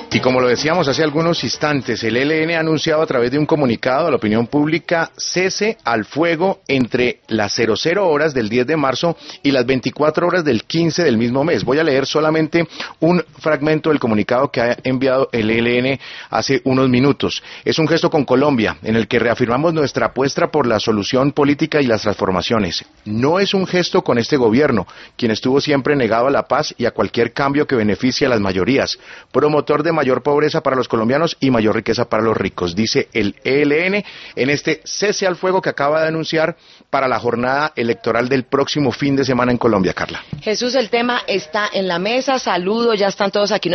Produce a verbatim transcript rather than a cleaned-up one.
Y como lo decíamos hace algunos instantes, el E L N ha anunciado a través de un comunicado a la opinión pública cese al fuego entre las cero cero horas del diez de marzo y las veinticuatro horas del quince del mismo mes. Voy a leer solamente un fragmento del comunicado que ha enviado el E L N hace unos minutos. Es un gesto con Colombia en el que reafirmamos nuestra apuesta por la solución política y las transformaciones. No es un gesto con este gobierno, quien estuvo siempre negado a la paz y a cualquier cambio que beneficie a las mayorías, promotor de mayor pobreza para los colombianos y mayor riqueza para los ricos, dice el E L N en este cese al fuego que acaba de anunciar para la jornada electoral del próximo fin de semana en Colombia, Carla. Jesús, el tema está en la mesa, saludo, ya están todos aquí.